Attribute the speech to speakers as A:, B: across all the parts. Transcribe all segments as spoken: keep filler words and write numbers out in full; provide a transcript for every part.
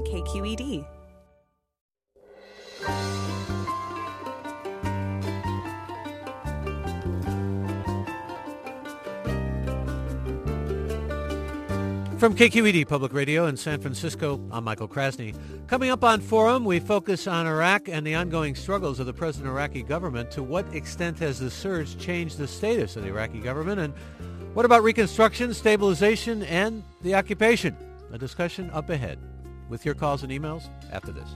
A: K Q E D.
B: From K Q E D Public Radio in San Francisco, I'm Michael Krasny. Coming up on Forum, we focus on Iraq and the ongoing struggles of the present Iraqi government. To what extent has the surge changed the status of the Iraqi government? And what about reconstruction, stabilization, and the occupation? A discussion up ahead. With your calls and emails after this.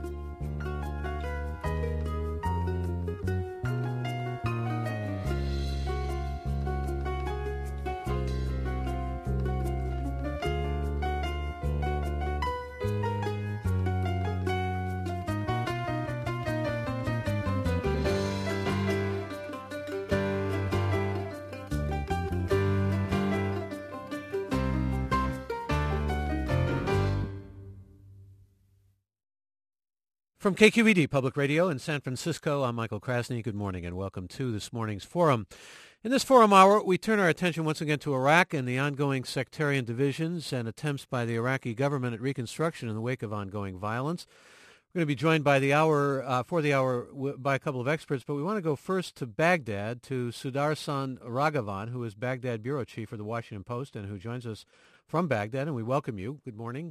B: From K Q E D Public Radio in San Francisco, I'm Michael Krasny. Good morning and welcome to this morning's Forum. In this Forum Hour, we turn our attention once again to Iraq and the ongoing sectarian divisions and attempts by the Iraqi government at reconstruction in the wake of ongoing violence. We're going to be joined by the hour, uh, for the hour w- by a couple of experts, but we want to go first to Baghdad, to Sudarshan Raghavan, who is Baghdad bureau chief for the Washington Post and who joins us from Baghdad, and we welcome you. Good morning.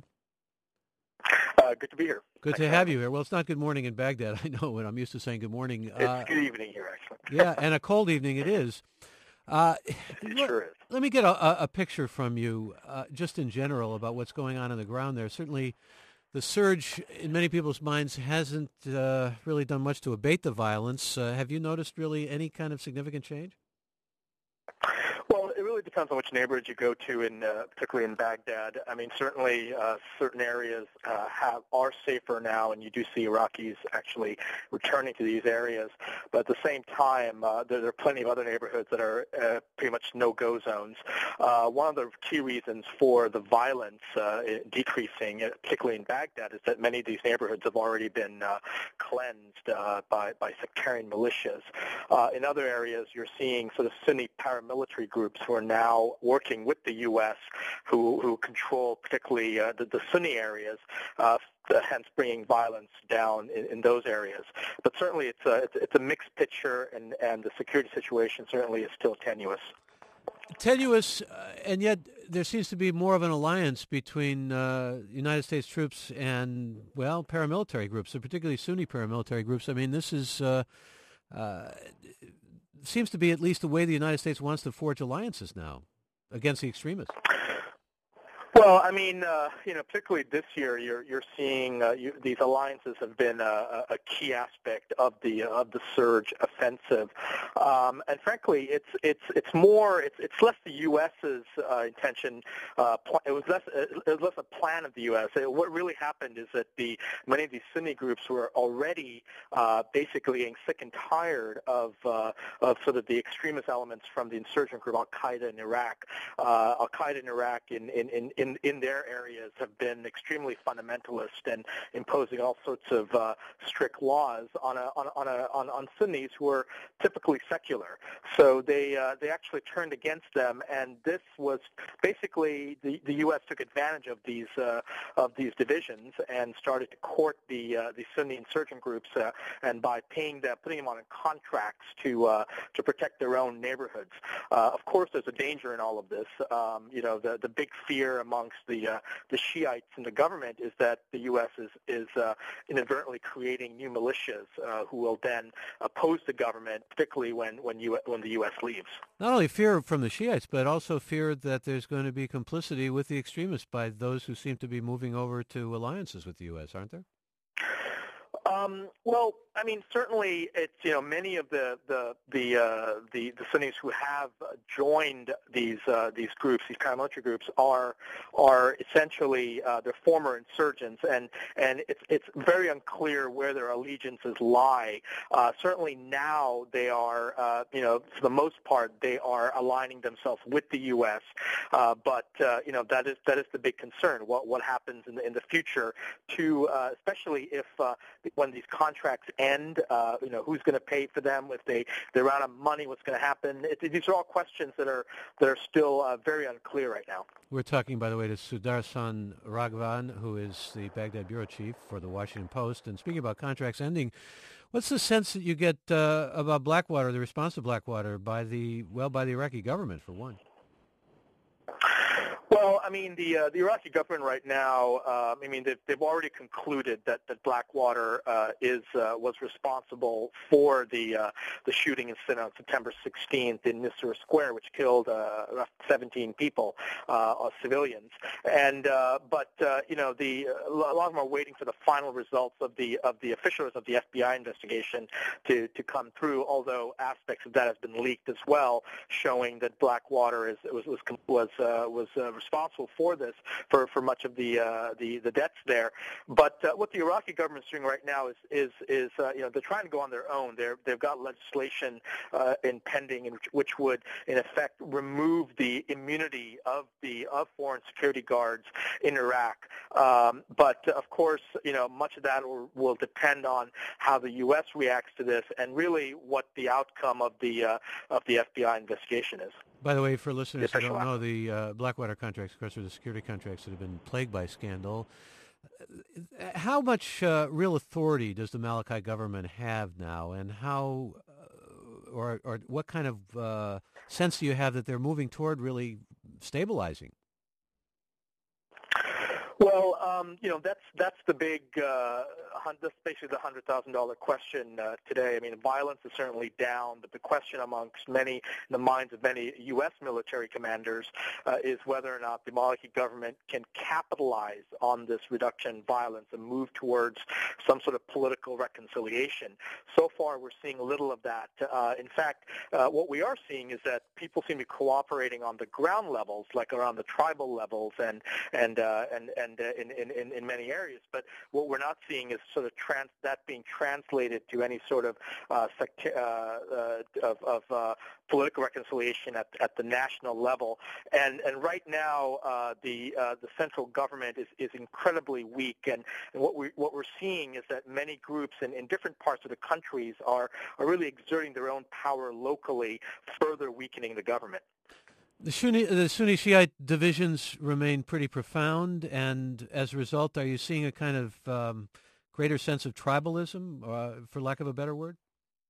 C: Uh, good to be here.
B: Good
C: Thanks
B: to have you here. Well, it's not good morning in Baghdad, I know, and I'm used to saying good morning.
C: It's
B: uh,
C: good evening here, actually.
B: Yeah, and a cold evening it is. Uh,
C: it
B: let,
C: sure is.
B: Let me get a, a picture from you, uh, just in general, about what's going on on the ground there. Certainly, the surge, in many people's minds, hasn't uh, really done much to abate the violence. Uh, have you noticed really any kind of significant change?
C: Well, it really depends on which neighborhood you go to, in, uh, particularly in Baghdad. I mean, certainly uh, certain areas uh, have are safer now, and you do see Iraqis actually returning to these areas. But at the same time, uh, there, there are plenty of other neighborhoods that are uh, pretty much no-go zones. Uh, one of the key reasons for the violence uh, decreasing, particularly in Baghdad, is that many of these neighborhoods have already been uh, cleansed uh, by, by sectarian militias. Uh, in other areas, you're seeing sort of Sunni paramilitary groups who are now working with the U S, who who control particularly uh, the, the Sunni areas, uh, hence bringing violence down in, in those areas. But certainly it's a, it's, it's a mixed picture, and, and the security situation certainly is still tenuous.
B: Tenuous, uh, and yet there seems to be more of an alliance between uh, United States troops and, well, paramilitary groups, and particularly Sunni paramilitary groups. I mean, this is... Uh, uh, seems to be at least the way the United States wants to forge alliances now against the extremists.
C: Well, I mean, uh, you know, particularly this year, you're you're seeing uh, you, these alliances have been a, a key aspect of the uh, of the surge offensive, um, and frankly, it's it's it's more it's it's less the U S's uh, intention. Uh, pl- it was less it was less a plan of the U S. It, what really happened is that the many of these Sunni groups were already uh, basically getting sick and tired of uh, of sort of the extremist elements from the insurgent group Al Qaeda in Iraq. Uh, Al Qaeda in Iraq in in in In, in their areas have been extremely fundamentalist and imposing all sorts of uh, strict laws on a, on on, a, on on Sunnis who are typically secular. So they uh, they actually turned against them, and this was basically the, the U S took advantage of these uh, of these divisions and started to court the uh, the Sunni insurgent groups, uh, and by paying them, putting them on contracts to uh, to protect their own neighborhoods. Uh, of course, there's a danger in all of this. Um, you know, the the big fear amongst the uh, the Shiites in the government is that the U S is is uh, inadvertently creating new militias uh, who will then oppose the government, particularly when when, U- when the U S leaves.
B: Not only fear from the Shiites, but also fear that there's going to be complicity with the extremists by those who seem to be moving over to alliances with the U S, aren't there?
C: Um, well, I mean, certainly, it's you know many of the the the uh, the, the Sunnis who have joined these uh, these groups, these paramilitary groups, are are essentially uh, they're former insurgents, and and it's it's very unclear where their allegiances lie. Uh, certainly now they are, uh, you know, for the most part, they are aligning themselves with the U S. Uh, but uh, you know that is that is the big concern. What what happens in the in the future to uh, especially if uh, when these contracts end, uh, you know, who's going to pay for them? If they they're out of money, what's going to happen? It, these are all questions that are that are still uh, very unclear right now.
B: We're talking, by the way, to Sudarshan Raghavan, who is the Baghdad bureau chief for the Washington Post. And speaking about contracts ending, what's the sense that you get uh, about Blackwater, the response to Blackwater by the well by the Iraqi government, for one?
C: Well, I mean, the uh, the Iraqi government right now, um, I mean, they've, they've already concluded that, that Blackwater uh, is uh, was responsible for the uh, the shooting incident on September sixteenth in Nusra Square, which killed uh, seventeen people, uh, civilians. And uh, but uh, you know, the a lot of them are waiting for the final results of the of the officials of the F B I investigation to to come through. Although aspects of that has been leaked as well, showing that Blackwater is was was was uh, was uh, responsible for this, for, for much of the, uh, the the deaths there. But uh, what the Iraqi government is doing right now is is is uh, you know, they're trying to go on their own. They're they've got legislation uh, in pending, in which, which would in effect remove the immunity of the of foreign security guards in Iraq. Um, but uh, of course, you know, much of that will, will depend on how the U S reacts to this, and really what the outcome of the uh, of the F B I investigation is.
B: By the way, for listeners who don't know, the uh, Blackwater contracts, of course, are the security contracts that have been plagued by scandal. How much uh, real authority does the Maliki government have now, and how, uh, or, or what kind of uh, sense do you have that they're moving toward really stabilizing?
C: Well, um, you know, that's that's the big, uh, that's basically the one hundred thousand dollars question uh, today. I mean, violence is certainly down, but the question amongst many, in the minds of many U S military commanders, uh, is whether or not the Maliki government can capitalize on this reduction in violence and move towards some sort of political reconciliation. So far, we're seeing little of that. Uh, in fact, uh, what we are seeing is that people seem to be cooperating on the ground levels, like around the tribal levels and and uh, and, and And uh, in, in, in many areas, but what we're not seeing is sort of trans, that being translated to any sort of uh, secta- uh, uh, of, of uh, political reconciliation at, at the national level. And and right now, uh, the uh, the central government is, is incredibly weak. And, and what we what we're seeing is that many groups in, in different parts of the countries are are really exerting their own power locally, further weakening the government.
B: The Sunni, the Sunni Shiite divisions remain pretty profound, and as a result, are you seeing a kind of um, greater sense of tribalism, uh, for lack of a better word?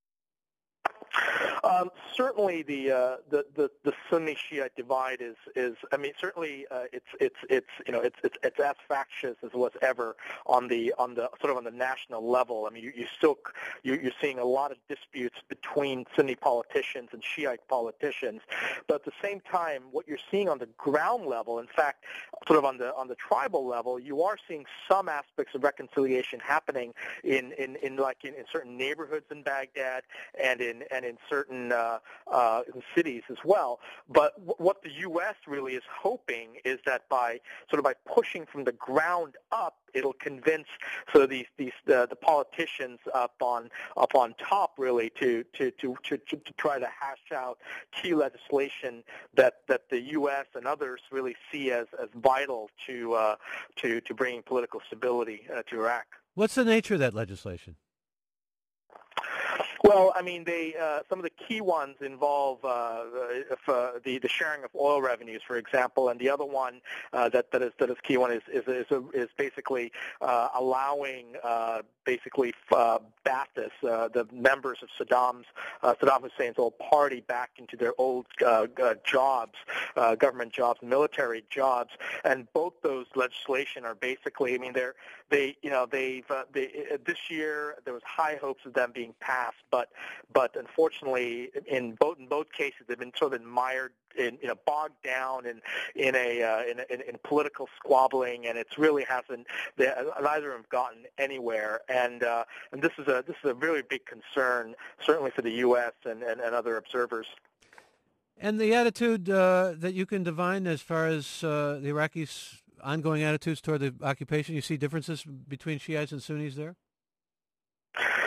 C: Um, certainly, the, uh, the the the Sunni Shiite divide is is I mean certainly uh, it's it's it's you know it's it's it's as factious as it was ever on the on the sort of on the national level. I mean you, you still you, you're seeing a lot of disputes between Sunni politicians and Shiite politicians, but at the same time, what you're seeing on the ground level, in fact, sort of on the on the tribal level, you are seeing some aspects of reconciliation happening in in, in like in, in certain neighborhoods in Baghdad and in and in certain Uh, uh, cities as well. But w- what the U S really is hoping is that by sort of by pushing from the ground up, it'll convince sort of these these uh, the politicians up on up on top really to to, to to to try to hash out key legislation that that the U S and others really see as as vital to uh, to to bringing political stability uh, to Iraq.
B: What's the nature of that legislation?
C: Well, I mean, they uh, some of the key ones involve uh, if, uh, the the sharing of oil revenues, for example, and the other one uh, that that is that is key one is is is, is basically uh, allowing uh, basically uh, Ba'athis, uh, the members of Saddam's uh, Saddam Hussein's old party, back into their old uh, uh, jobs, uh, government jobs, military jobs, and both those legislation are basically, I mean, they're they you know they've uh, they, uh, this year there was high hopes of them being passed. But but unfortunately, in both in both cases, they've been sort of mired in, you know, bogged down in in a uh, in, in, in political squabbling, and it's really hasn't. They, neither have gotten anywhere, and uh, and this is a this is a really big concern, certainly for the U S and, and, and other observers.
B: And the attitude uh, that you can divine as far as uh, the Iraqis' ongoing attitudes toward the occupation, you see differences between Shiites and Sunnis there?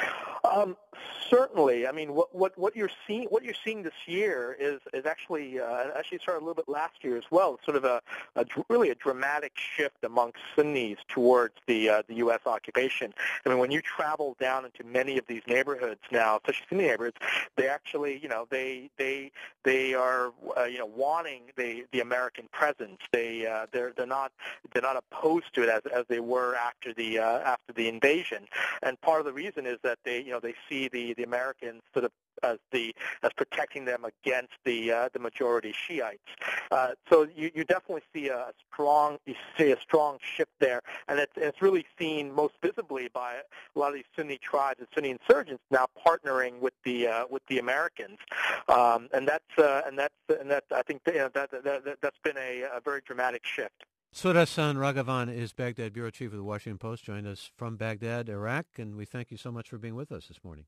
C: Um, certainly. I mean, what, what, what you're seeing what you're seeing this year is is actually uh, actually started a little bit last year as well. It's sort of a, a really a dramatic shift amongst Sunnis towards the uh, the U S occupation. I mean, when you travel down into many of these neighborhoods now, especially Sunni neighborhoods, they actually you know they they they are uh, you know wanting the the American presence. They uh, they're they're not they're not opposed to it as as they were after the uh, after the invasion. And part of the reason is that they you know they see the the Americans sort of as the as protecting them against the uh, the majority Shiites. Uh, so you, you definitely see a strong you see a strong shift there, and it's it's really seen most visibly by a lot of these Sunni tribes and Sunni insurgents now partnering with the uh, with the Americans, um, and that's uh, and that's and that I think you know, that, that, that that's been a, a very dramatic shift.
B: Sood-Hasan Raghavan is Baghdad bureau chief of the Washington Post. Joined us from Baghdad, Iraq, and we thank you so much for being with us this morning.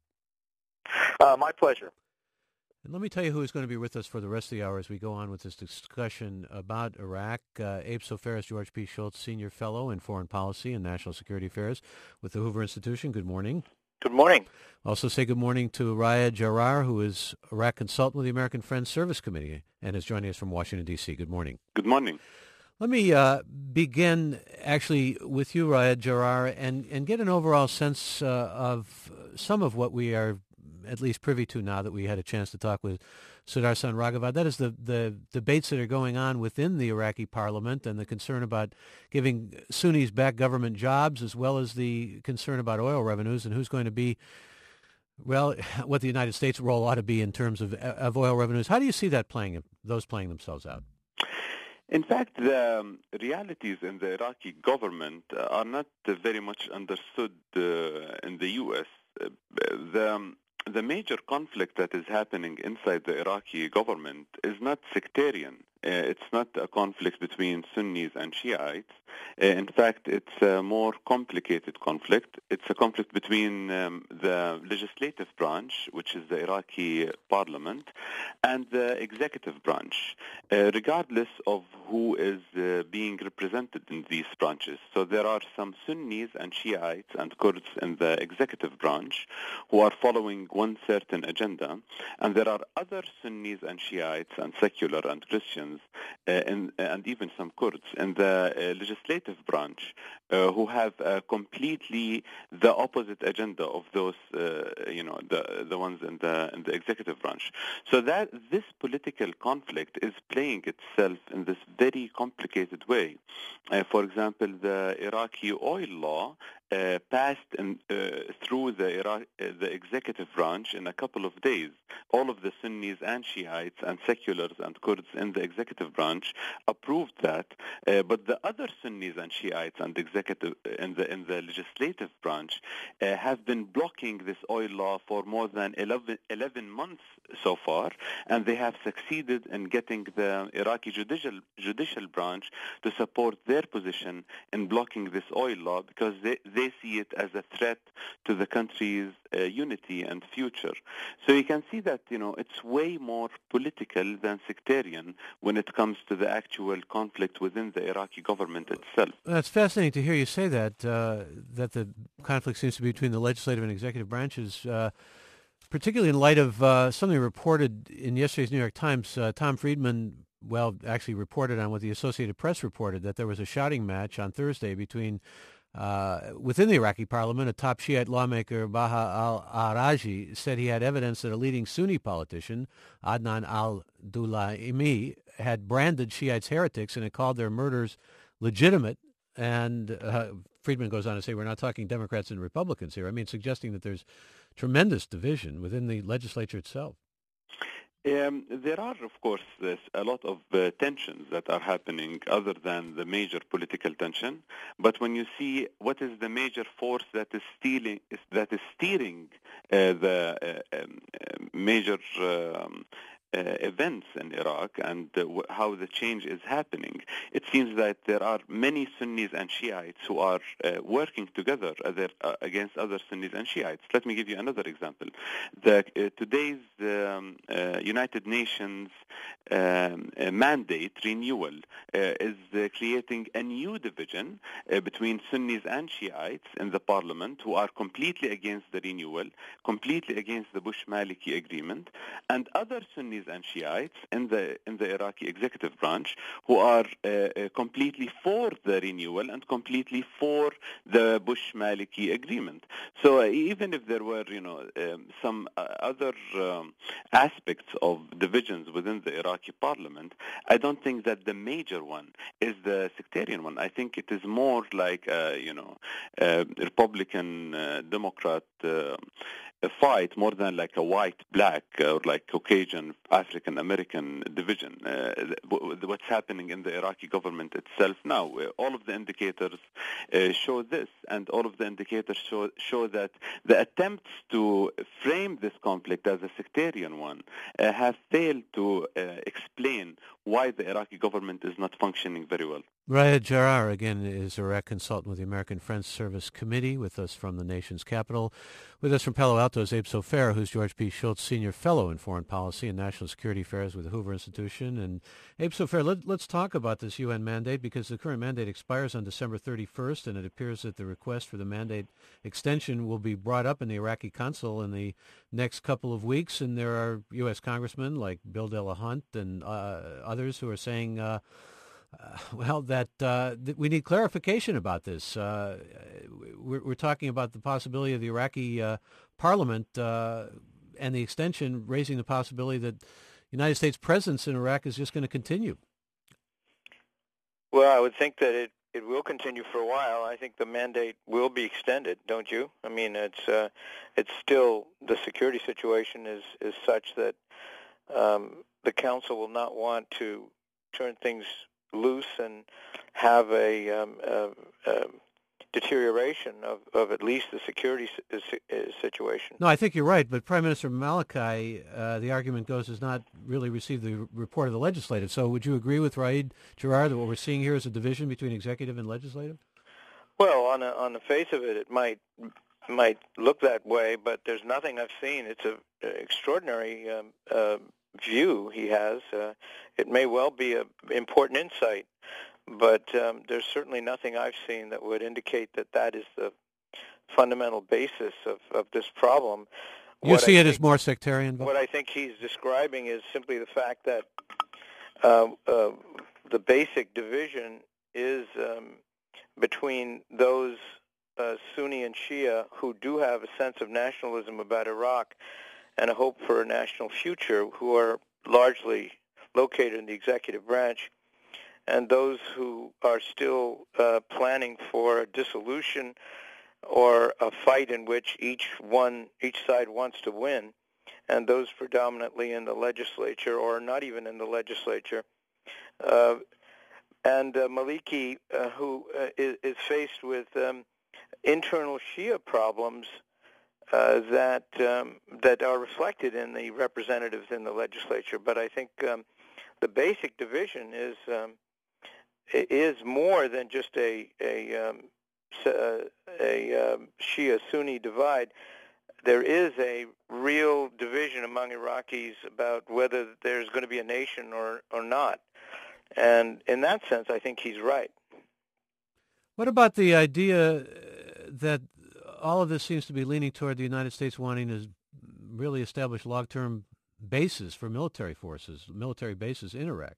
C: Uh, my pleasure.
B: And let me tell you who is going to be with us for the rest of the hour as we go on with this discussion about Iraq. Uh, Abe Sofaris, George P. Shultz, Senior Fellow in Foreign Policy and National Security Affairs with the Hoover Institution. Good morning.
C: Good morning.
B: Also say good morning to Raya Jarar, who is Iraq consultant with the American Friends Service Committee and is joining us from Washington, D C. Good morning.
A: Good morning.
B: Let me uh, begin actually with you, Raya Jarar, and, and get an overall sense uh, of some of what we are at least privy to now that we had a chance to talk with Sood-Hasan Raghavan. That is the, the debates that are going on within the Iraqi parliament and the concern about giving Sunnis back government jobs, as well as the concern about oil revenues and who's going to be, well, what the United States role ought to be in terms of, of oil revenues. How do you see that playing, those playing themselves out?
A: In fact, the um, realities in the Iraqi government uh, are not uh, very much understood uh, in the U S. Uh, the, um, the major conflict that is happening inside the Iraqi government is not sectarian. Uh, it's not a conflict between Sunnis and Shiites. Uh, in fact, it's a more complicated conflict. It's a conflict between um, the legislative branch, which is the Iraqi parliament, and the executive branch, uh, regardless of who is uh, being represented in these branches. So there are some Sunnis and Shiites and Kurds in the executive branch who are following one certain agenda, and there are other Sunnis and Shiites and secular and Christians Uh, and, and even some Kurds in the uh, legislative branch uh, who have uh, completely the opposite agenda of those, uh, you know, the the ones in the in the executive branch. So that this political conflict is playing itself in this very complicated way. Uh, for example, the Iraqi oil law Uh, passed in, uh, through the Iraq, uh, the executive branch in a couple of days. All of the Sunnis and Shiites and seculars and Kurds in the executive branch approved that, uh, but the other Sunnis and Shiites and executive in the in the legislative branch uh, have been blocking this oil law for more than eleven, eleven months so far, and they have succeeded in getting the Iraqi judicial judicial branch to support their position in blocking this oil law because they, they They see it as a threat to the country's uh, unity and future. So you can see that, you know, it's way more political than sectarian when it comes to the actual conflict within the Iraqi government itself.
B: That's fascinating to hear you say that, uh, that the conflict seems to be between the legislative and executive branches, uh, particularly in light of uh, something reported in yesterday's New York Times. Uh, Tom Friedman, well, actually reported on what the Associated Press reported, that there was a shouting match on Thursday between Uh, within the Iraqi parliament. A top Shiite lawmaker, Baha al-Araji, said he had evidence that a leading Sunni politician, Adnan al-Dulaimi, had branded Shiites heretics and had called their murders legitimate. And uh, Friedman goes on to say, we're not talking Democrats and Republicans here. I mean, suggesting that there's tremendous division within the legislature itself.
A: Um, there are, of course, this, a lot of uh, tensions that are happening other than the major political tension. But when you see what is the major force that is stealing, is, that is steering uh, the uh, um, uh, major um, uh, events in Iraq and uh, w- how the change is happening. It seems that there are many Sunnis and Shiites who are uh, working together other, uh, against other Sunnis and Shiites. Let me give you another example. The, uh, today's um, uh, United Nations um, uh, mandate renewal uh, is uh, creating a new division uh, between Sunnis and Shiites in the parliament who are completely against the renewal, completely against the Bush-Maliki agreement, and other Sunnis and Shiites in the in the Iraqi executive branch who are uh, uh, completely for the renewal and completely for the Bush-Maliki agreement. So uh, even if there were, you know, um, some uh, other um, aspects of divisions within the Iraqi parliament, I don't think that the major one is the sectarian one. I think it is more like, uh, you know, uh, Republican, uh, Democrat uh, a fight more than like a white-black or like Caucasian African-American division. Uh, what's happening in the Iraqi government itself now, uh, all of the indicators uh, show this, and all of the indicators show, show that the attempts to frame this conflict as a sectarian one uh, have failed to uh, explain why the Iraqi government is not functioning very well.
B: Raed Jarrar, again, is Iraq consultant with the American Friends Service Committee, with us from the nation's capital. With us from Palo Alto is Abe Sofaer, who's George P. Shultz Senior Fellow in Foreign Policy and National Security Affairs with the Hoover Institution. And Abe Sofaer, let, let's talk about this U N mandate, because the current mandate expires on December thirty-first, and it appears that the request for the mandate extension will be brought up in the Iraqi consul in the next couple of weeks. And there are U S congressmen like Bill Delahunt and uh, others who are saying, uh, Uh, well, that uh, th- we need clarification about this. Uh, we're, we're talking about the possibility of the Iraqi uh, parliament uh, and the extension raising the possibility that the United States presence in Iraq is just going to continue.
D: Well, I would think that it, it will continue for a while. I think the mandate will be extended, don't you? I mean, it's uh, it's still, the security situation is, is such that um, the council will not want to turn things loose and have a, um, a, a deterioration of, of at least the security situation.
B: No, I think you're right, but Prime Minister Maliki, uh, the argument goes, has not really received the report of the legislative. So would you agree with Raed Jarrar that what we're seeing here is a division between executive and legislative?
D: Well, on, a, on the face of it, it might might look that way, but there's nothing I've seen. It's an extraordinary um, uh, view he has. Uh, it may well be an important insight, but um, there's certainly nothing I've seen that would indicate that that is the fundamental basis of, of this problem.
B: You
D: what
B: see
D: I
B: it
D: think,
B: as more sectarian?
D: What I think he's describing is simply the fact that uh, uh, the basic division is um, between those uh, Sunni and Shia who do have a sense of nationalism about Iraq and a hope for a national future, who are largely located in the executive branch, and those who are still uh, planning for a dissolution or a fight in which each one, each side wants to win, and those predominantly in the legislature or not even in the legislature. Uh, and uh, Maliki, uh, who uh, is, is faced with um, internal Shia problems uh, that um, that are reflected in the representatives in the legislature. But I think um, the basic division is um, is more than just a a, um, a um, Shia-Sunni divide. There is a real division among Iraqis about whether there's going to be a nation or, or not. And in that sense, I think he's right.
B: What about the idea that all of this seems to be leaning toward the United States wanting to really establish long-term bases for military forces, military bases in Iraq?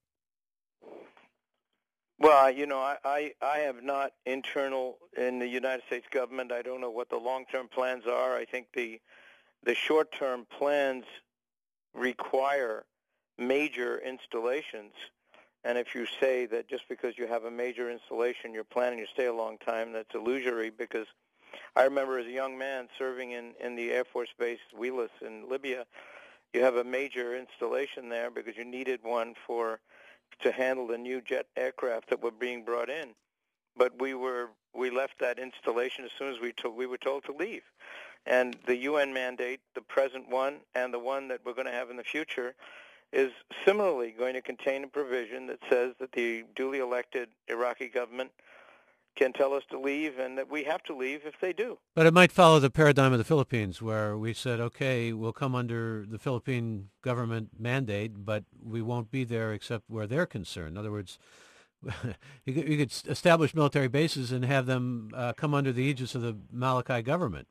D: Well, you know, I, I, I have not internal in the United States government. I don't know what the long-term plans are. I think the the short-term plans require major installations. And if you say that just because you have a major installation, you're planning to stay a long time, that's illusory, because I remember as a young man serving in, in the Air Force Base Wheelus in Libya, you have a major installation there because you needed one for to handle the new jet aircraft that were being brought in. But we were we left that installation as soon as we to, we were told to leave. And the U N mandate, the present one and the one that we're going to have in the future, is similarly going to contain a provision that says that the duly elected Iraqi government can tell us to leave and that we have to leave if they do.
B: But it might follow the paradigm of the Philippines, where we said, okay, we'll come under the Philippine government mandate, but we won't be there except where they're concerned. In other words, you could, you could establish military bases and have them uh, come under the aegis of the Maliki government,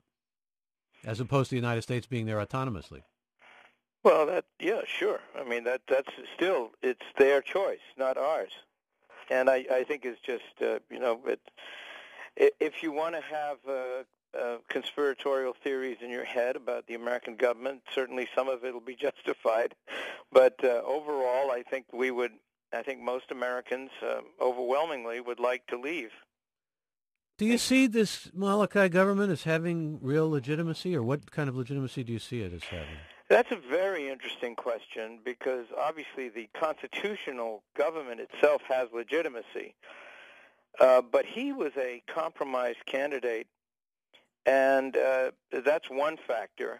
B: as opposed to the United States being there autonomously.
D: Well, that yeah, sure. I mean, that that's still, it's their choice, not ours. And I, I think it's just, uh, you know, it, if you want to have uh, uh, conspiratorial theories in your head about the American government, certainly some of it will be justified. But uh, overall, I think we would, I think most Americans uh, overwhelmingly would like to leave.
B: Do you see this Maliki government as having real legitimacy, or what kind of legitimacy do you see it as having?
D: That's a very interesting question, because obviously the constitutional government itself has legitimacy. Uh, but he was a compromised candidate, and uh, that's one factor.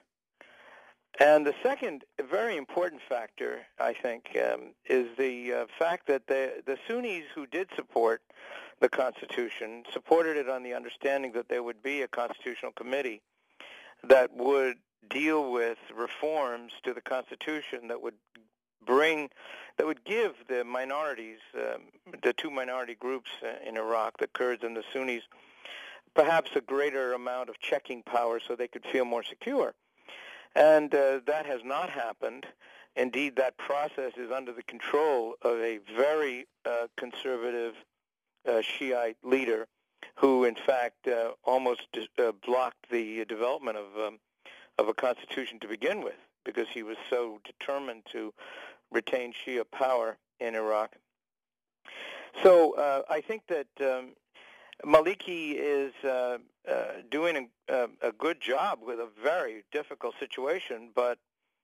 D: And the second very important factor, I think, um, is the uh, fact that the, the Sunnis who did support the Constitution supported it on the understanding that there would be a constitutional committee that would deal with reforms to the Constitution that would bring, that would give the minorities, um, the two minority groups in Iraq, the Kurds and the Sunnis, perhaps a greater amount of checking power so they could feel more secure. And uh, that has not happened. Indeed, that process is under the control of a very uh, conservative uh, Shiite leader who, in fact, uh, almost uh, blocked the development of um, of a constitution to begin with, because he was so determined to retain Shia power in Iraq. So uh, I think that um, Maliki is uh, uh, doing a, a good job with a very difficult situation, but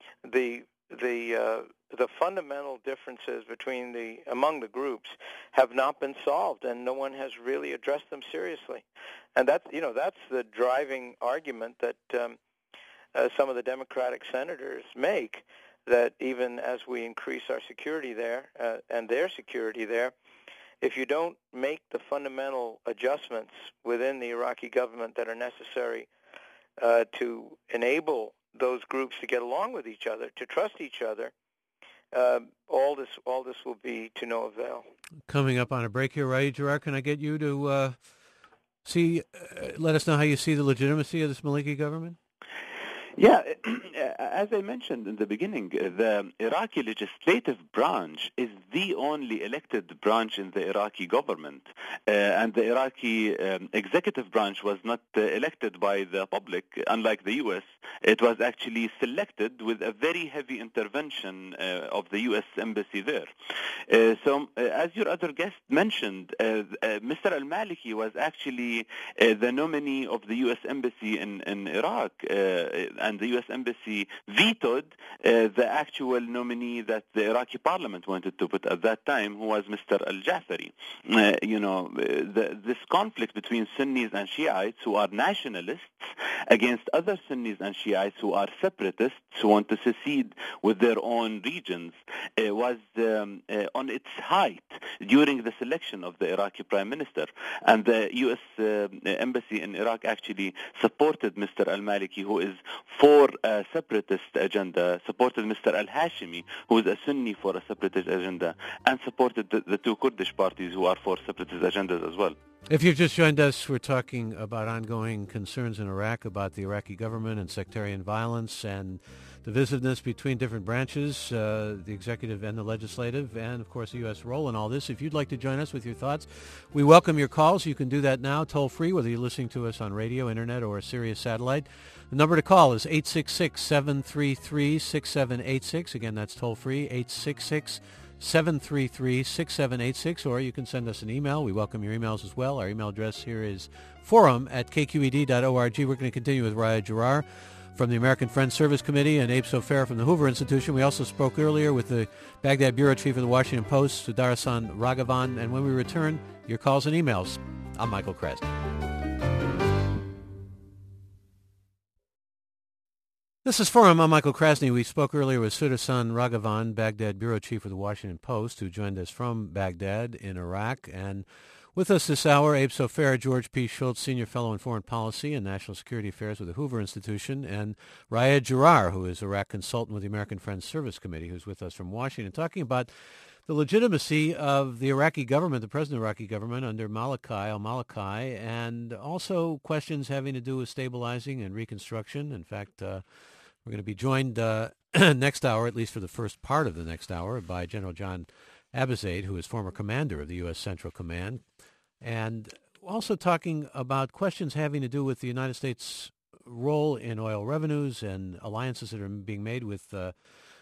D: the the uh, the fundamental differences between the among the groups have not been solved, and no one has really addressed them seriously. And that's you know that's the driving argument that um, uh, some of the Democratic senators make, that even as we increase our security there uh, and their security there, if you don't make the fundamental adjustments within the Iraqi government that are necessary uh, to enable those groups to get along with each other, to trust each other, uh, all this all this will be to no avail. Coming up on a break here, Raed Jarrar, can I get you to uh, see, uh, let us know how you see the legitimacy of this Maliki government?
A: Yeah, as I mentioned in the beginning, the Iraqi legislative branch is the only elected branch in the Iraqi government, uh, and the Iraqi um, executive branch was not uh, elected by the public, unlike the U S. It was actually selected with a very heavy intervention uh, of the U S embassy there. Uh, so, uh, as your other guest mentioned, uh, uh, Mister al-Maliki was actually uh, the nominee of the U S embassy in, in Iraq, uh, and the U S embassy vetoed uh, the actual nominee that the Iraqi parliament wanted to put at that time, who was Mister al-Jafari. Uh, you know, uh, the, this conflict between Sunnis and Shiites who are nationalists against other Sunnis and Shiites who are separatists, who want to secede with their own regions, uh, was um, uh, on its height during the selection of the Iraqi prime minister. And the U S uh, embassy in Iraq actually supported Mister al-Maliki, who is for a separatist agenda, supported Mister al-Hashimi, who is a Sunni for a separatist agenda, and supported the, the two Kurdish parties who are for separatist agendas as well.
B: If you've just joined us, we're talking about ongoing concerns in Iraq about the Iraqi government and sectarian violence and divisiveness between different branches, uh, the executive and the legislative, and, of course, the U S role in all this. If you'd like to join us with your thoughts, we welcome your calls. You can do that now, toll-free, whether you're listening to us on radio, internet, or a Sirius satellite. The number to call is eight six six, seven three three, six seven eight six. Again, that's toll-free, eight six six, seven three three, six seven eight six, or you can send us an email. We welcome your emails as well. Our email address here is forum at k q e d dot org. We're going to continue with Raed Jarrar from the American Friends Service Committee and Abe Sofaer from the Hoover Institution. We also spoke earlier with the Baghdad Bureau Chief of the Washington Post, Sudarshan Raghavan. And when we return, your calls and emails. I'm Michael Krasny. This is Forum. I'm Michael Krasny. We spoke earlier with Sudarshan Raghavan, Baghdad bureau chief of the Washington Post, who joined us from Baghdad in Iraq. And with us this hour, Abe Sofaer, George P. Shultz, Senior Fellow in Foreign Policy and National Security Affairs with the Hoover Institution, and Raed Jarrar, who is Iraq consultant with the American Friends Service Committee, who's with us from Washington, talking about the legitimacy of the Iraqi government, the present Iraqi government under Maliki, al-Maliki, and also questions having to do with stabilizing and reconstruction. In fact, uh, we're going to be joined uh, next hour, at least for the first part of the next hour, by General John Abizaid, who is former commander of the U S Central Command, and also talking about questions having to do with the United States' role in oil revenues and alliances that are being made with uh,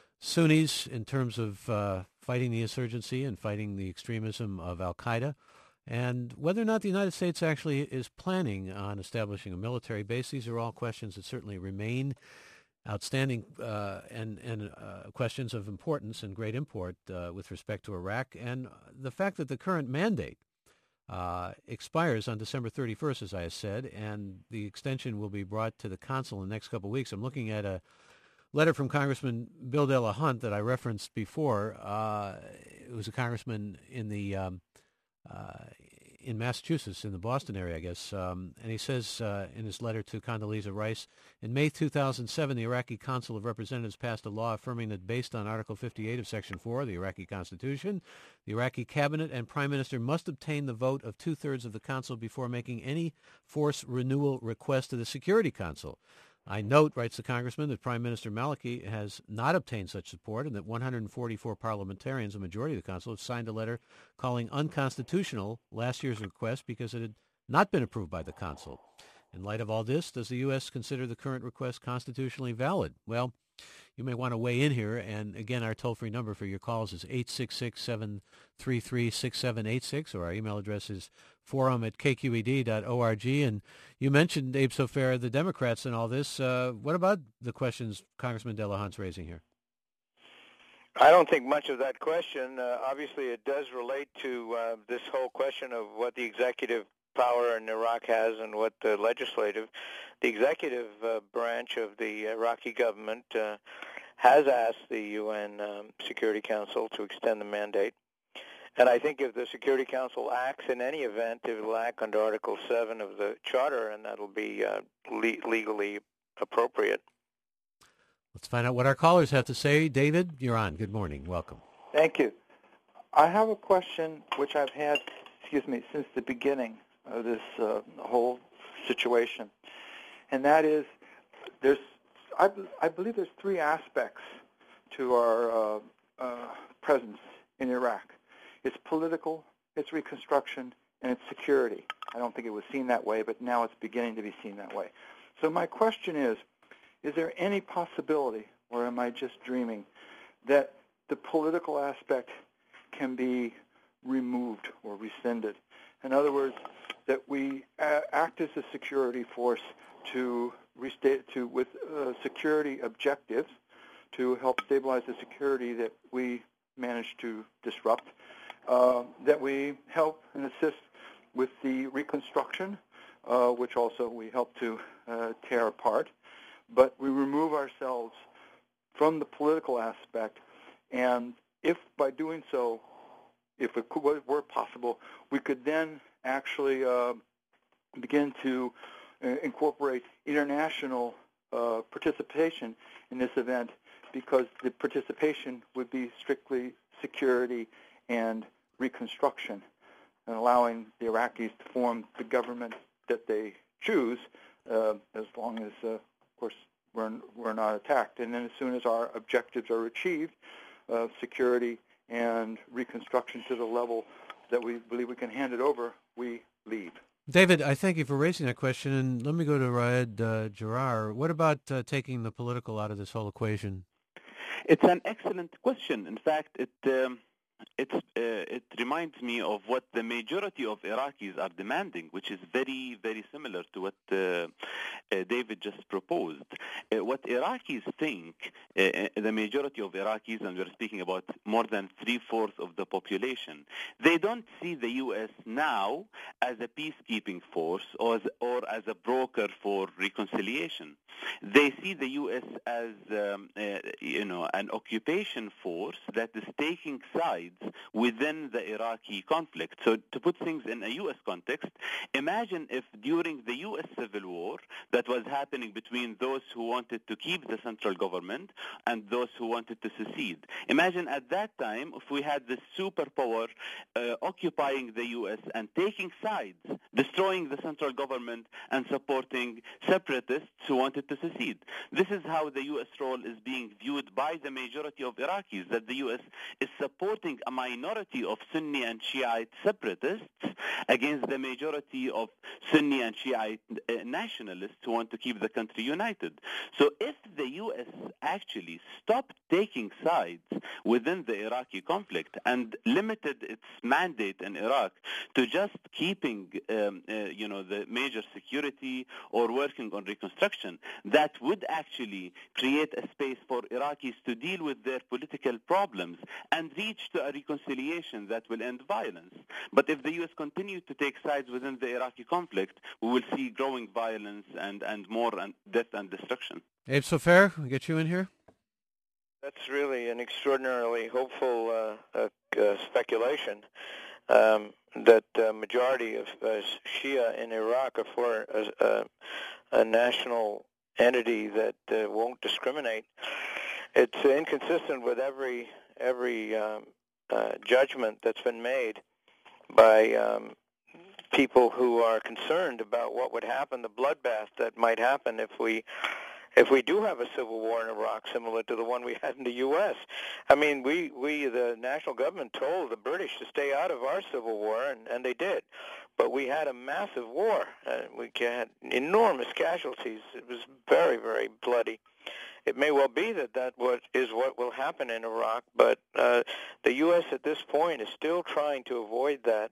B: Sunnis in terms of uh, fighting the insurgency and fighting the extremism of al-Qaeda, and whether or not the United States actually is planning on establishing a military base. These are all questions that certainly remain outstanding uh, and, and uh, questions of importance and great import uh, with respect to Iraq. And the fact that the current mandate uh, expires on December thirty-first, as I said, and the extension will be brought to the Council in the next couple of weeks. I'm looking at a letter from Congressman Bill Delahunt that I referenced before. Uh, it was a congressman in the um, uh, in Massachusetts, in the Boston area, I guess. Um, and he says uh, in his letter to Condoleezza Rice, in May two thousand seven, the Iraqi Council of Representatives passed a law affirming that based on Article fifty-eight of Section four of the Iraqi Constitution, the Iraqi cabinet and prime minister must obtain the vote of two-thirds of the council before making any force renewal request to the Security Council. I note, writes the congressman, that Prime Minister Maliki has not obtained such support and that one hundred forty-four parliamentarians, a majority of the council, have signed a letter calling unconstitutional last year's request because it had not been approved by the council. In light of all this, does the U S consider the current request constitutionally valid? Well, you may want to weigh in here, and again, our toll-free number for your calls is eight six six, seven three three, six seven eight six, or our email address is forum at k q e d dot org. And you mentioned, Abe Sofaer, the Democrats and all this. Uh, what about the questions Congressman Delahunt's raising here?
D: I don't think much of that question. Uh, obviously, it does relate to uh, this whole question of what the executive power in Iraq has and what the legislative, the executive uh, branch of the Iraqi government uh, has asked the U N um, Security Council to extend the mandate. And I think if the Security Council acts in any event, it will act under Article seven of the Charter, and that'll be uh, le- legally appropriate.
B: Let's find out what our callers have to say. David, you're on. Good morning. Welcome.
E: Thank you. I have a question which I've had, excuse me, since the beginning of this uh, whole situation, and that is, there's, I, I believe there's three aspects to our uh, uh, presence in Iraq. It's political, it's reconstruction, and it's security. I don't think it was seen that way, but now it's beginning to be seen that way. So my question is, is there any possibility, or am I just dreaming, that the political aspect can be removed or rescinded? In other words, that we uh, act as a security force to restate, to with uh, security objectives to help stabilize the security that we managed to disrupt, uh, that we help and assist with the reconstruction, uh, which also we help to uh, tear apart, but we remove ourselves from the political aspect, and if by doing so, if it could, were possible, we could then actually uh, begin to uh, incorporate international uh, participation in this event, because the participation would be strictly security and reconstruction, and allowing the Iraqis to form the government that they choose, uh, as long as, uh, of course, we're, we're not attacked. And then as soon as our objectives are achieved, uh, security and reconstruction to the level that we believe we can hand it over, we leave.
B: David, I thank you for raising that question, and let me go to Raed uh, Jarrar. What about uh, taking the political out of this whole equation?
A: It's an excellent question. In fact, it um, It's, uh, it reminds me of what the majority of Iraqis are demanding, which is very, very similar to what uh, uh, David just proposed. Uh, what Iraqis think, uh, the majority of Iraqis, and we're speaking about more than three-fourths of the population, they don't see the U S now as a peacekeeping force or as, or as a broker for reconciliation. They see the U S as, um, uh, you know, an occupation force that is taking sides within the Iraqi conflict. So to put things in a U S context, imagine if during the U S Civil War that was happening between those who wanted to keep the central government and those who wanted to secede. Imagine at that time if we had this superpower uh, occupying the U S and taking sides, destroying the central government and supporting separatists who wanted to secede. This is how the U S role is being viewed by the majority of Iraqis, that the U S is supporting a minority of Sunni and Shiite separatists against the majority of Sunni and Shiite uh, nationalists who want to keep the country united. So if the U S actually stopped taking sides within the Iraqi conflict and limited its mandate in Iraq to just keeping um, uh, you know, the major security or working on reconstruction, that would actually create a space for Iraqis to deal with their political problems and reach to a reconciliation that will end violence. But if the U S continues to take sides within the Iraqi conflict, we will see growing violence and, and more and death and destruction.
B: Abe Sofaer, we get you in here?
D: That's really an extraordinarily hopeful uh, uh, uh, speculation um, that the uh, majority of uh, Shia in Iraq are for a, a, a national entity that uh, won't discriminate. It's inconsistent with every every um, uh, judgment that's been made by um, people who are concerned about what would happen, the bloodbath that might happen if we if we do have a civil war in Iraq similar to the one we had in the U S. I mean, we, we the national government told the British to stay out of our civil war, and, and they did. But we had a massive war. Uh, we had enormous casualties. It was very, very bloody. It may well be that that what is what will happen in Iraq, but uh, the U S at this point is still trying to avoid that.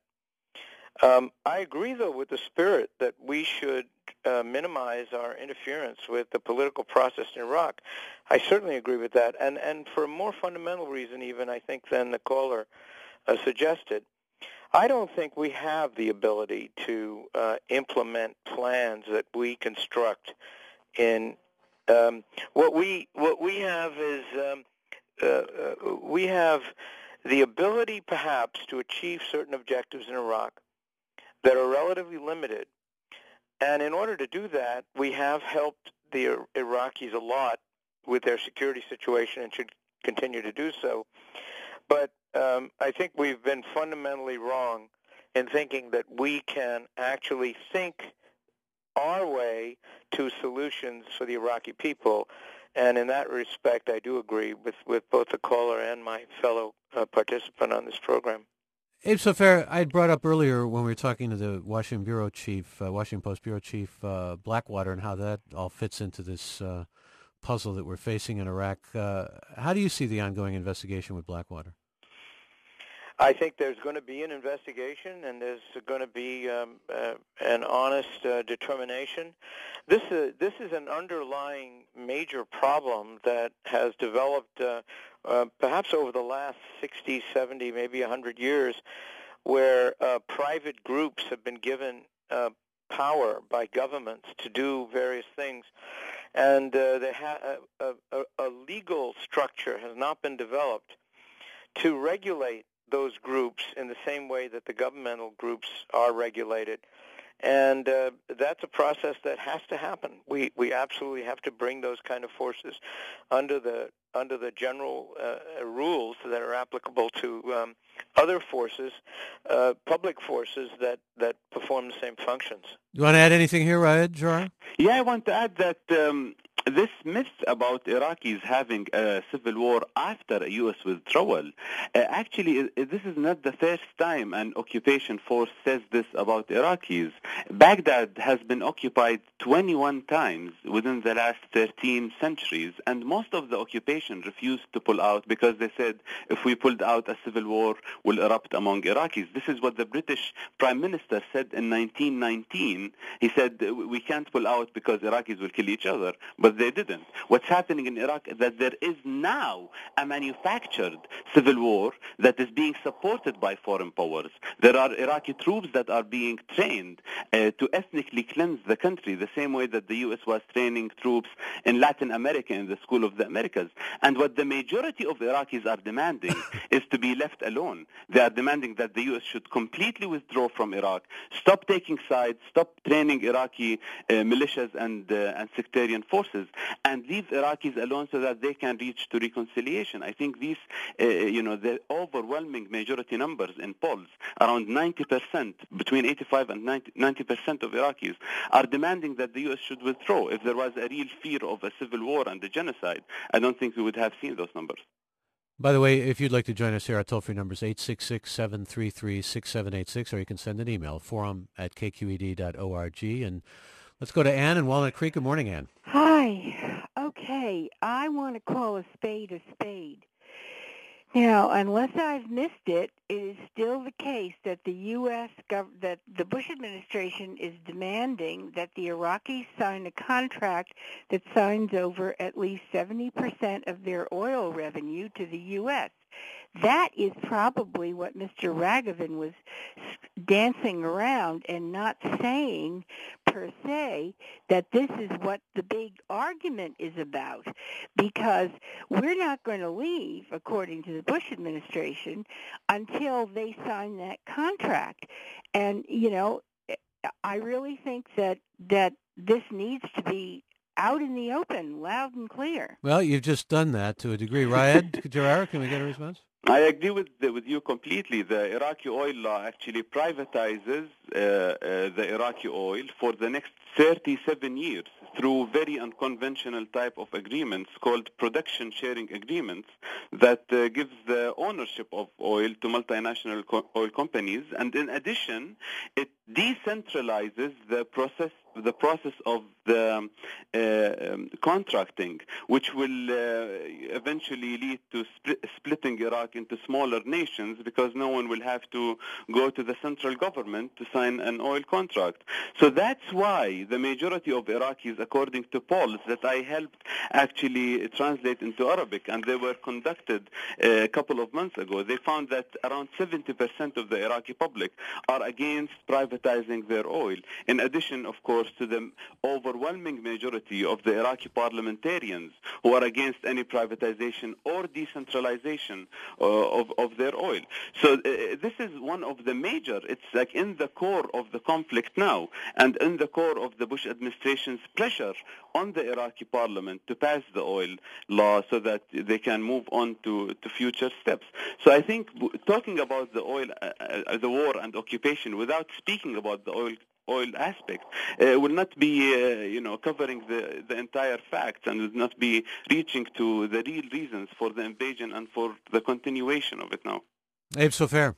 D: Um, I agree, though, with the spirit that we should uh, minimize our interference with the political process in Iraq. I certainly agree with that, and and for a more fundamental reason, even I think than the caller uh, suggested. I don't think we have the ability to uh, implement plans that we construct in. Um, what we what we have is um, uh, uh, we have the ability, perhaps, to achieve certain objectives in Iraq that are relatively limited, and in order to do that, we have helped the Iraqis a lot with their security situation and should continue to do so. But um, I think we've been fundamentally wrong in thinking that we can actually think our way to solutions for the Iraqi people. And in that respect, I do agree with, with both the caller and my fellow uh, participant on this program.
B: Abe Sofaer, I had brought up earlier when we were talking to the Washington Bureau Chief, uh, Washington Post Bureau Chief uh, Blackwater, and how that all fits into this uh, puzzle that we're facing in Iraq. Uh, how do you see the ongoing investigation with Blackwater?
D: I think there's going to be an investigation, and there's going to be um, uh, an honest uh, determination. This is this is an underlying major problem that has developed uh, uh, perhaps over the last sixty, seventy, maybe one hundred years, where uh, private groups have been given uh, power by governments to do various things, and uh, they ha- a, a, a legal structure has not been developed to regulate those groups in the same way that the governmental groups are regulated. And uh, that's a process that has to happen. We we absolutely have to bring those kind of forces under the under the general uh, rules that are applicable to um, other forces, uh, public forces that, that perform the same functions.
B: You want to add anything here, Raed Jarrah?
A: Yeah, I want to add that um, this myth about Iraqis having a civil war after a U S withdrawal, uh, actually, uh, this is not the first time an occupation force says this about Iraqis. Baghdad has been occupied twenty-one times within the last thirteen centuries, and most of the occupation refused to pull out because they said, if we pulled out, a civil war will erupt among Iraqis. This is what the British Prime Minister said in nineteen nineteen. He said, we can't pull out because Iraqis will kill each other, but they didn't. What's happening in Iraq is that there is now a manufactured civil war that is being supported by foreign powers. There are Iraqi troops that are being trained uh, to ethnically cleanse the country, the same way that the U S was training troops in Latin America in the School of the Americas. And what the majority of Iraqis are demanding is to be left alone. They are demanding that the U S should completely withdraw from Iraq, stop taking sides, stop training Iraqi uh, militias and, uh, and sectarian forces, and leave Iraqis alone so that they can reach to reconciliation. I think these, uh, you know, the overwhelming majority numbers in polls, around ninety percent, between eighty-five and ninety percent of Iraqis, are demanding that the U S should withdraw. If there was a real fear of a civil war and a genocide, I don't think we would have seen those numbers.
B: By the way, if you'd like to join us here, our toll-free number is eight six six, seven three three, six seven eight six, or you can send an email, forum at k q e d dot org. And let's go to Ann in Walnut Creek. Good morning, Ann.
F: Hi. Okay, I want to call a spade a spade. Now, unless I've missed it, it is still the case that the U S gov- that the Bush administration is demanding that the Iraqis sign a contract that signs over at least seventy percent of their oil revenue to the U S. That is probably what Mister Raghavan was dancing around and not saying per se that this is what the big argument is about, because we're not going to leave, according to the Bush administration, until they sign that contract. And, you know, I really think that, that this needs to be out in the open, loud and clear.
B: Well, you've just done that to a degree. Riyad Jarrah, can we get a response?
A: I agree with the, with you completely. The Iraqi oil law actually privatizes uh, uh, the Iraqi oil for the next thirty-seven years through very unconventional type of agreements called production sharing agreements that uh, gives the ownership of oil to multinational co- oil companies. And in addition, it decentralizes the process the process of the um, uh, um, contracting, which will uh, eventually lead to split, splitting Iraq into smaller nations, because no one will have to go to the central government to sign an oil contract. So that's why the majority of Iraqis, according to polls that I helped actually translate into Arabic, and they were conducted uh, a couple of months ago, they found that around seventy percent of the Iraqi public are against privatizing their oil. In addition, of course, to the overwhelming majority of the Iraqi parliamentarians who are against any privatization or decentralization uh, of, of their oil. So uh, this is one of the major, it's like in the core of the conflict now, and in the core of the Bush administration's pressure on the Iraqi parliament to pass the oil law so that they can move on to, to future steps. So I think talking about the oil, uh, uh, the war and occupation without speaking about the oil oil aspect uh, will not be, uh, you know, covering the, the entire facts, and will not be reaching to the real reasons for the invasion and for the continuation of it now.
B: Abe Sofaer.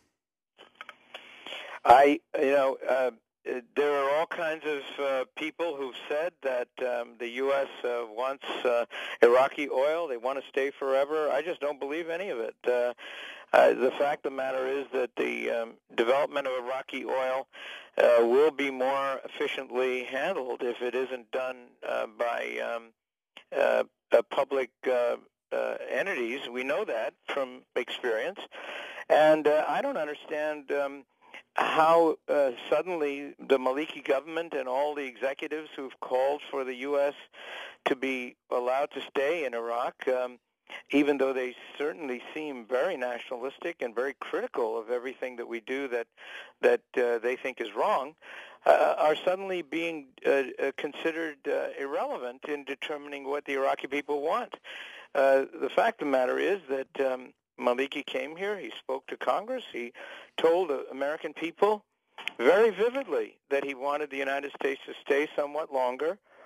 D: I, you know, uh, there are all kinds of uh, people who've said that um, the U S uh, wants uh, Iraqi oil. They want to stay forever. I just don't believe any of it. Uh, uh, the fact of the matter is that the um, development of Iraqi oil uh, will be more efficiently handled if it isn't done uh, by um, uh, uh, public uh, uh, entities. We know that from experience. And uh, I don't understand um, how uh, suddenly the Maliki government and all the executives who've called for the U S to be allowed to stay in Iraq, um, even though they certainly seem very nationalistic and very critical of everything that we do that that uh, they think is wrong, uh, are suddenly being uh, uh, considered uh, irrelevant in determining what the Iraqi people want. Uh, the fact of the matter is that um, Maliki came here, he spoke to Congress, he told the American people very vividly that he wanted the United States to stay somewhat longer,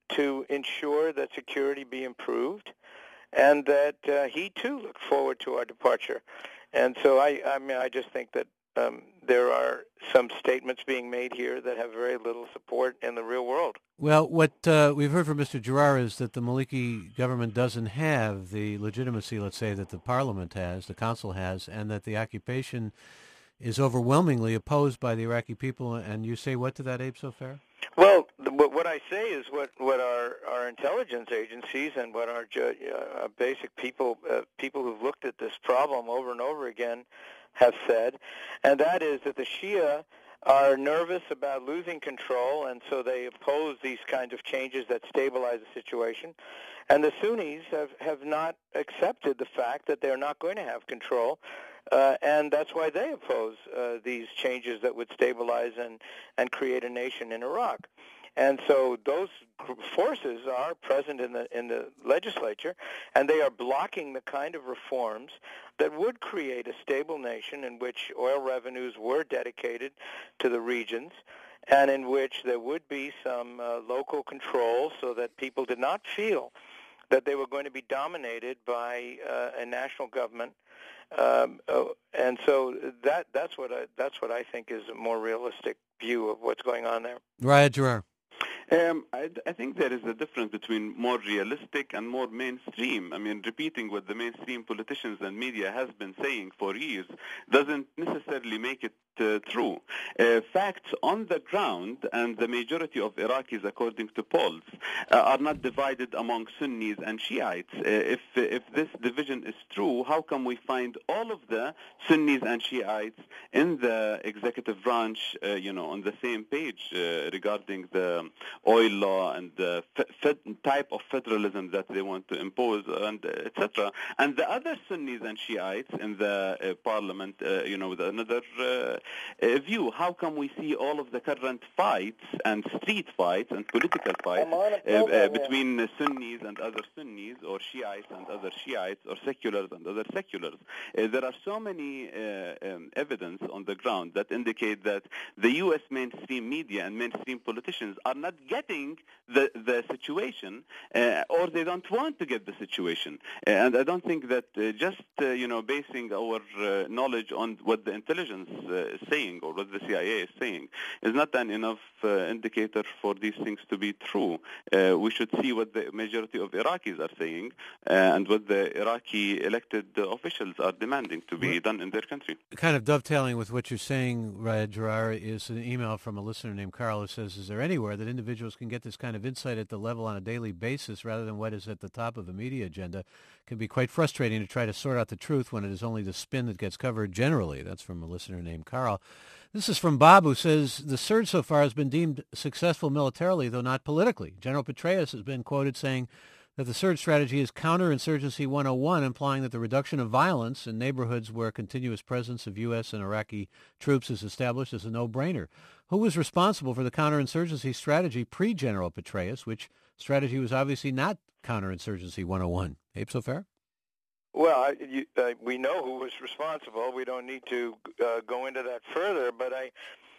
D: to ensure that security be improved, and that uh, he too looked forward to our departure. And so I, I mean, I just think that um, there are some statements being made here that have very little support in the real world.
B: Well, what uh, we've heard from Mister Giroir is that the Maliki government doesn't have the legitimacy, let's say, that the parliament has, the council has, and that the occupation is overwhelmingly opposed by the Iraqi people. And you say what to that, Abe Sofaer?
D: Well, the, what I say is what, what our, our intelligence agencies and what our ju- uh, basic people uh, people who've looked at this problem over and over again have said, and that is that the Shia are nervous about losing control, and so they oppose these kinds of changes that stabilize the situation. And the Sunnis have, have not accepted the fact that they're not going to have control, uh, and that's why they oppose uh, these changes that would stabilize and, and create a nation in Iraq. And so those forces are present in the in the legislature, and they are blocking the kind of reforms that would create a stable nation in which oil revenues were dedicated to the regions, and in which there would be some uh, local control so that people did not feel that they were going to be dominated by uh, a national government. Um, uh, and so that that's what I, that's what I think is a more realistic view of what's going on there.
B: Riyad Giroir.
A: Um, I, I think there is a difference between more realistic and more mainstream. I mean, repeating what the mainstream politicians and media has been saying for years doesn't necessarily make it uh, true. Uh, facts on the ground, and the majority of Iraqis, according to polls, uh, are not divided among Sunnis and Shiites. Uh, if if this division is true, how come we find all of the Sunnis and Shiites in the executive branch, uh, you know, on the same page uh, regarding the oil law and the fe- type of federalism that they want to impose, and uh, et cetera. And the other Sunnis and Shiites in the uh, parliament, uh, you know, with another uh, uh, view. How come we see all of the current fights and street fights and political fights uh, uh, between uh, Sunnis and other Sunnis, or Shiites and other Shiites, or seculars and other seculars? Uh, there are so many uh, um, evidence on the ground that indicate that the U S mainstream media and mainstream politicians are not getting the, the situation, uh, or they don't want to get the situation. Uh, and I don't think that uh, just, uh, you know, basing our uh, knowledge on what the intelligence uh, is saying or what the C I A is saying is not an enough uh, indicator for these things to be true. Uh, we should see what the majority of Iraqis are saying uh, and what the Iraqi elected officials are demanding to be done in their country.
B: Kind of dovetailing with what you're saying, Riyad Giroir, is an email from a listener named Carl who says, is there anywhere that individuals can get this kind of insight at the level on a daily basis rather than what is at the top of the media agenda? It can be quite frustrating to try to sort out the truth when it is only the spin that gets covered generally. That's from a listener named Carl. This is from Bob, who says, the surge so far has been deemed successful militarily, though not politically. General Petraeus has been quoted saying that the surge strategy is counterinsurgency one oh one, implying that the reduction of violence in neighborhoods where a continuous presence of U S and Iraqi troops is established is a no-brainer. Who was responsible for the counterinsurgency strategy pre-General Petraeus, which strategy was obviously not counterinsurgency one oh one? Abe Sofaer?
D: Well, I, you, uh, we know who was responsible. We don't need to uh, go into that further, but I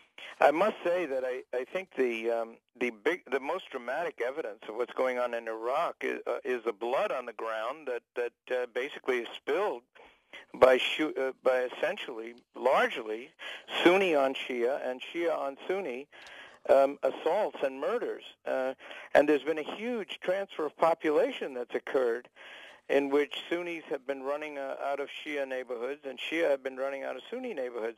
D: I must say that I, I think the um, the big the most dramatic evidence of what's going on in Iraq is, uh, is the blood on the ground that that uh, basically is spilled by shu- uh, by essentially largely Sunni on Shia and Shia on Sunni um, assaults and murders, uh, and there's been a huge transfer of population that's occurred, in which Sunnis have been running uh, out of Shia neighborhoods and Shia have been running out of Sunni neighborhoods.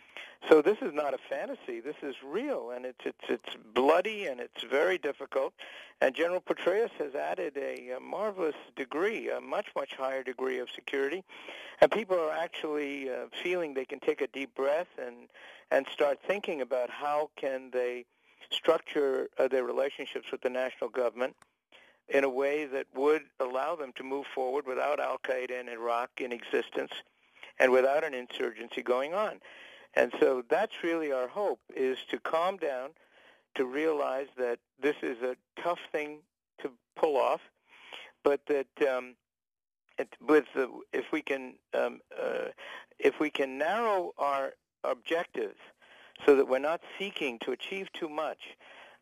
D: So this is not a fantasy. This is real, and it's it's it's bloody, and it's very difficult. And General Petraeus has added a, a marvelous degree, a much, much higher degree of security. And people are actually uh, feeling they can take a deep breath and, and start thinking about how can they structure uh, their relationships with the national government in a way that would allow them to move forward without al-Qaeda in Iraq in existence and without an insurgency going on. And so that's really our hope, is to calm down, to realize that this is a tough thing to pull off, but that um, it, with the, if we can um, uh, if we can narrow our objectives so that we're not seeking to achieve too much,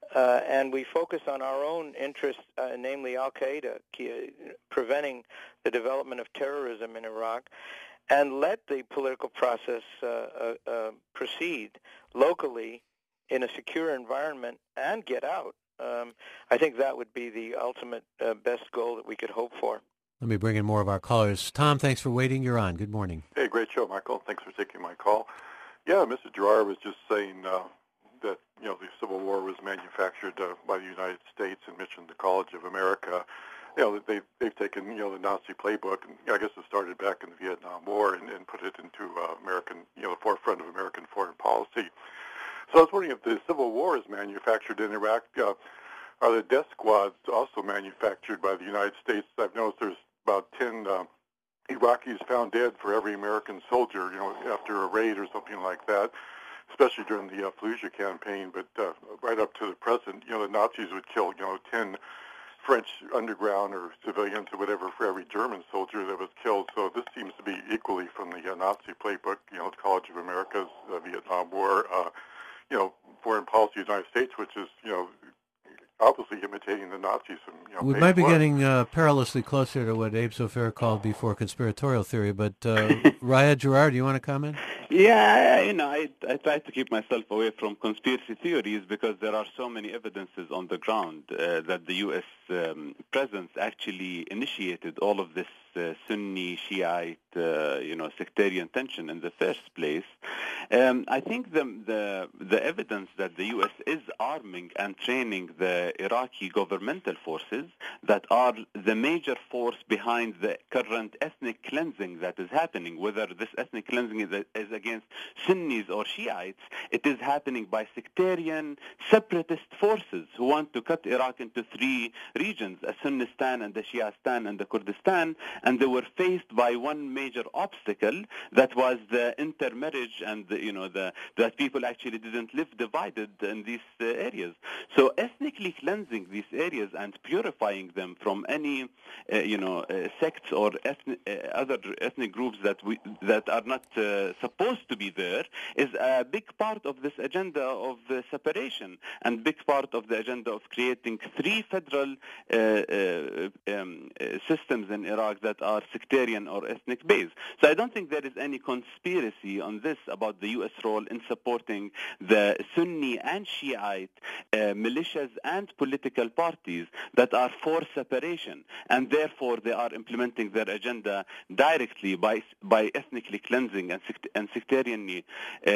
D: uh, and we focus on our own interests, uh, namely Al-Qaeda, preventing the development of terrorism in Iraq, and let the political process uh, uh, uh, proceed locally in a secure environment and get out, um, I think that would be the ultimate uh, best goal that we could hope for.
B: Let me bring in more of our callers. Tom, thanks for waiting. You're on. Good morning.
G: Hey, great show, Michael. Thanks for taking my call. Yeah, Mister Giroir was just saying uh, that, you know, the Civil War was manufactured uh, by the United States and mentioned the College of America. You know, they've, they've taken, you know, the Nazi playbook, and I guess it started back in the Vietnam War, and, and put it into uh, American, you know, the forefront of American foreign policy. So I was wondering if the Civil War is manufactured in Iraq. Uh, are the death squads also manufactured by the United States? I've noticed there's about ten uh, Iraqis found dead for every American soldier, you know, after a raid or something like that, especially during the uh, Fallujah campaign. But uh, right up to the present, you know, the Nazis would kill, you know, ten French underground or civilians or whatever for every German soldier that was killed. So this seems to be equally from the uh, Nazi playbook, you know, the College of America's uh, Vietnam War, uh, you know, foreign policy of the United States, which is, you know, obviously imitating the Nazis. From, you know,
B: we might be one. getting uh, perilously closer to what Abe Sofaer called before conspiratorial theory, but uh, Riyad Giroir, do you want to comment?
A: Yeah, you know, I, I try to keep myself away from conspiracy theories because there are so many evidences on the ground uh, that the U S um, presence actually initiated all of this uh, Sunni, Shiite, uh, you know, sectarian tension in the first place. Um, I think the, the the evidence that the U S is arming and training the Iraqi governmental forces that are the major force behind the current ethnic cleansing that is happening, whether this ethnic cleansing is, is against Sunnis or Shiites, it is happening by sectarian separatist forces who want to cut Iraq into three regions, a Sunnistan and the Shiistan and the Kurdistan, and they were faced by one major obstacle that was the intermarriage and the, you know the that people actually didn't live divided in these uh, areas. So ethnically cleansing these areas and purifying them from any uh, you know uh, sects or ethnic, uh, other ethnic groups that we that are not uh, supposed to be there is a big part of this agenda of uh, separation and big part of the agenda of creating three federal uh, uh, um, uh, systems in Iraq that are sectarian or ethnic based. So I don't think there is any conspiracy on this about the U S role in supporting the Sunni and Shiite uh, militias and political parties that are for separation, and therefore they are implementing their agenda directly by by ethnically cleansing and, sect- and sectarianly uh,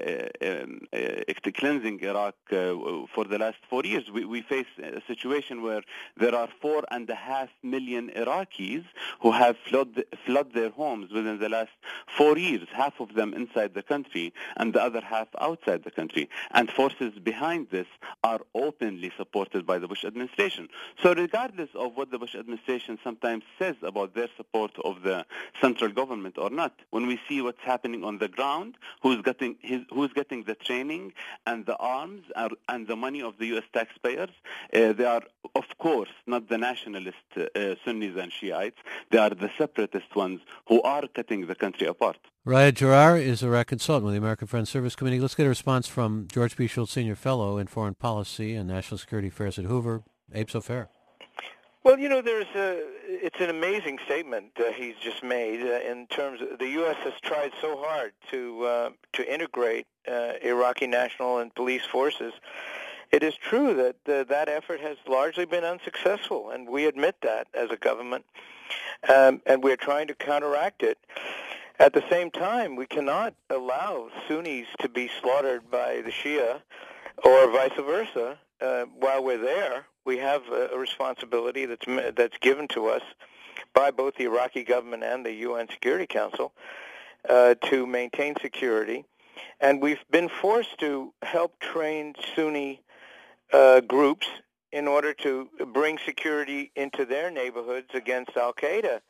A: uh, um, uh, cleansing Iraq uh, for the last four years. We, we face a situation where there are four and a half million Iraqis who have fled, fled their homes within the last four years, half of them inside the country and the other half outside the country. And forces behind this are openly supported by the Bush administration. So regardless of what the Bush administration sometimes says about their support of the central government or not, when we see what's happening on the ground, who's getting his, who's getting the training and the arms are, and the money of the U S taxpayers, uh, they are, of course, not the nationalist uh, Sunnis and Shiites. They are the separatist ones who are cutting the country apart.
B: Riyad Giroir is Iraq consultant with the American Friends Service Committee. Let's get a response from George B. Shultz, Senior Fellow in Foreign Policy and National Security Affairs at Hoover. Abe Sofaer.
D: Well, you know, there's a, it's an amazing statement uh, he's just made uh, in terms of the U S has tried so hard to uh, to integrate uh, Iraqi national and police forces. It is true that uh, that effort has largely been unsuccessful, and we admit that as a government, um, and we're trying to counteract it. At the same time, we cannot allow Sunnis to be slaughtered by the Shia or vice versa. Uh, while we're there, we have a responsibility that's that's given to us by both the Iraqi government and the U N Security Council uh, to maintain security. And we've been forced to help train Sunni uh, groups in order to bring security into their neighborhoods against Al-Qaeda.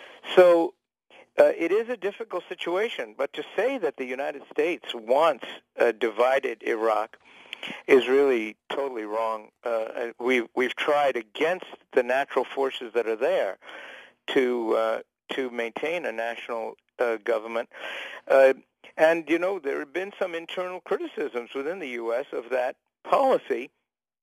D: So uh, it is a difficult situation, but to say that the United States wants a divided Iraq is really totally wrong. Uh, we've we've tried against the natural forces that are there to uh, to maintain a national uh, government, uh, and, you know, there have been some internal criticisms within the U S of that policy.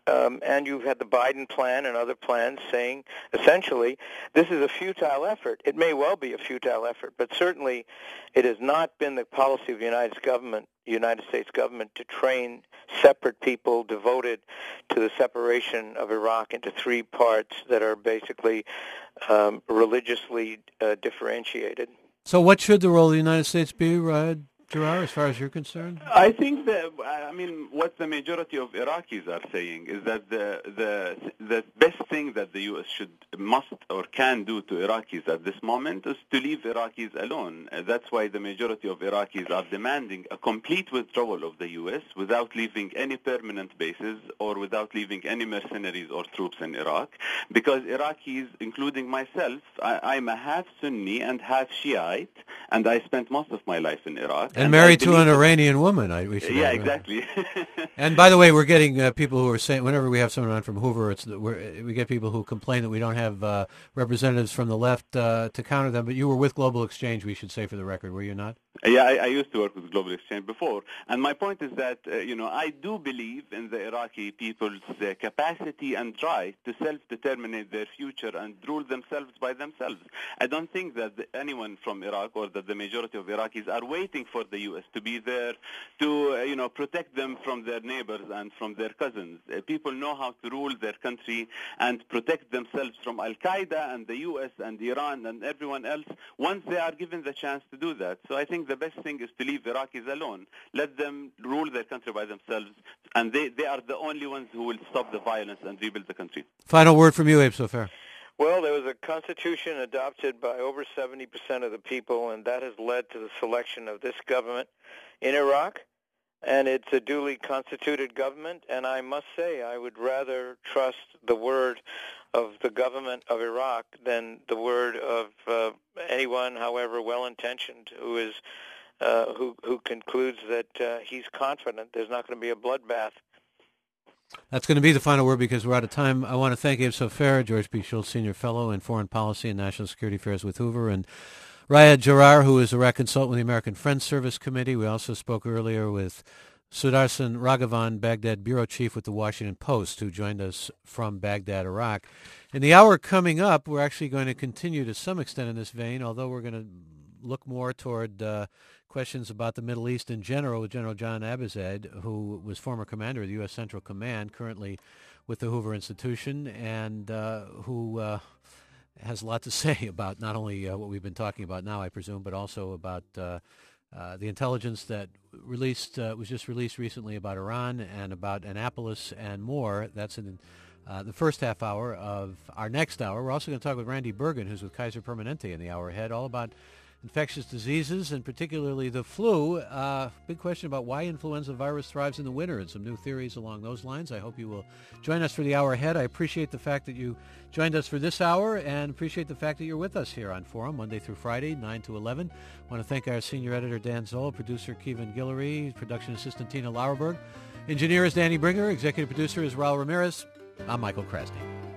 D: Um, and you've had the Biden plan and other plans saying, essentially, this is a futile effort. It may well be a futile effort, but certainly it has not been the policy of the United government, United States government to train separate people devoted to the separation of Iraq into three parts that are basically um, religiously uh, differentiated.
B: So what should the role of the United States be, Rod? Gerard, as far as you're concerned?
A: I think that, I mean, what the majority of Iraqis are saying is that the the the best thing that the U S should, must, or can do to Iraqis at this moment is to leave Iraqis alone. Uh, that's why the majority of Iraqis are demanding a complete withdrawal of the U S without leaving any permanent bases or without leaving any mercenaries or troops in Iraq. Because Iraqis, including myself, I, I'm a half Sunni and half Shiite, and I spent most of my life in Iraq.
B: And, and married to an Iranian woman. I, we should
A: yeah, exactly.
B: And by the way, we're getting uh, people who are saying, whenever we have someone on from Hoover, it's we're, we get people who complain that we don't have uh, representatives from the left uh, to counter them. But you were with Global Exchange, we should say for the record, were you not?
A: Yeah, I, I used to work with Global Exchange before. And my point is that, uh, you know, I do believe in the Iraqi people's uh, capacity and right to self-determine their future and rule themselves by themselves. I don't think that the, anyone from Iraq or that the majority of Iraqis are waiting for the U S to be there to, uh, you know, protect them from their neighbors and from their cousins. Uh, people know how to rule their country and protect themselves from Al-Qaeda and the U S and Iran and everyone else once they are given the chance to do that. So I think the best thing is to leave Iraqis alone. Let them rule their country by themselves, and they, they are the only ones who will stop the violence and rebuild the country.
B: Final word from you, Abe Sofaer.
D: Well, there was a constitution adopted by over seventy percent of the people, and that has led to the selection of this government in Iraq. And it's a duly constituted government, and I must say I would rather trust the word of the government of Iraq than the word of uh, anyone, however well-intentioned, who is uh, who who concludes that uh, he's confident there's not going to be a bloodbath.
B: That's going to be the final word because we're out of time. I want to thank Abe Sofaer, George P. Shultz, Senior Fellow in Foreign Policy and National Security Affairs with Hoover, and Rayed Jarrar, who is Iraq consultant with the American Friends Service Committee. We also spoke earlier with Sudarshan Raghavan, Baghdad bureau chief with the Washington Post, who joined us from Baghdad, Iraq. In the hour coming up, we're actually going to continue to some extent in this vein, although we're going to look more toward uh, questions about the Middle East in general with General John Abizaid, who was former commander of the U S Central Command, currently with the Hoover Institution, and uh, who uh, has a lot to say about not only uh, what we've been talking about now, I presume, but also about uh, uh, the intelligence that released uh, was just released recently about Iran and about Annapolis and more. That's in uh, the first half hour of our next hour. We're also going to talk with Randy Bergen, who's with Kaiser Permanente in the hour ahead, all about infectious diseases and particularly the flu. Uh, big question about why influenza virus thrives in the winter and some new theories along those lines. I hope you will join us for the hour ahead. I appreciate the fact that you joined us for this hour and appreciate the fact that you're with us here on Forum Monday through Friday, nine to eleven. I want to thank our senior editor, Dan Zoll, producer, Kevin Guillory, production assistant, Tina Lauerberg. Engineer is Danny Bringer. Executive producer is Raul Ramirez. I'm Michael Krasny.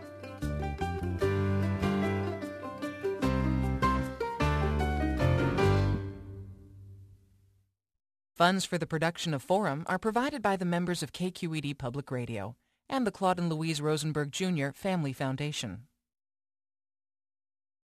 H: Funds for the production of Forum are provided by the members of K Q E D Public Radio and the Claude and Louise Rosenberg Junior Family Foundation.